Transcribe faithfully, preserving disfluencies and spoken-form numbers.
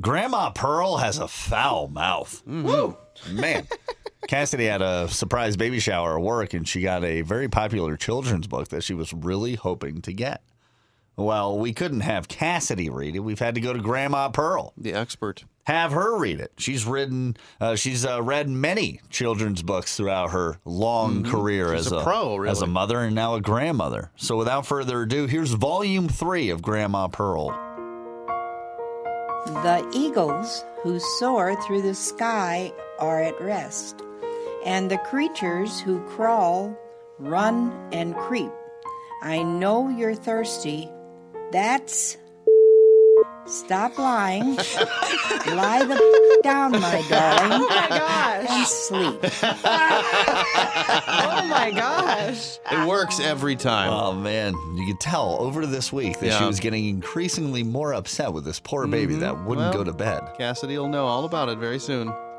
Grandma Pearl has a foul mouth. Mm-hmm. Woo! Man. Cassidy had a surprise baby shower at work, and she got a very popular children's book that she was really hoping to get. Well, we couldn't have Cassidy read it. We've had to go to Grandma Pearl. The expert. Have her read it. She's written, uh, she's uh, read many children's books throughout her long Mm-hmm. career She's as a pro, really. as a mother and now a grandmother. So without further ado, here's volume three of Grandma Pearl. The eagles who soar through the sky are at rest, and the creatures who crawl, run, and creep. I know you're thirsty. That's... Stop lying. Lie the down, my darling. Oh my gosh. And sleep. Oh my gosh. It works every time. Oh, man. You could tell over this week that Yeah. she was getting increasingly more upset with this poor baby that wouldn't Well, go to bed. Cassidy will know all about it very soon.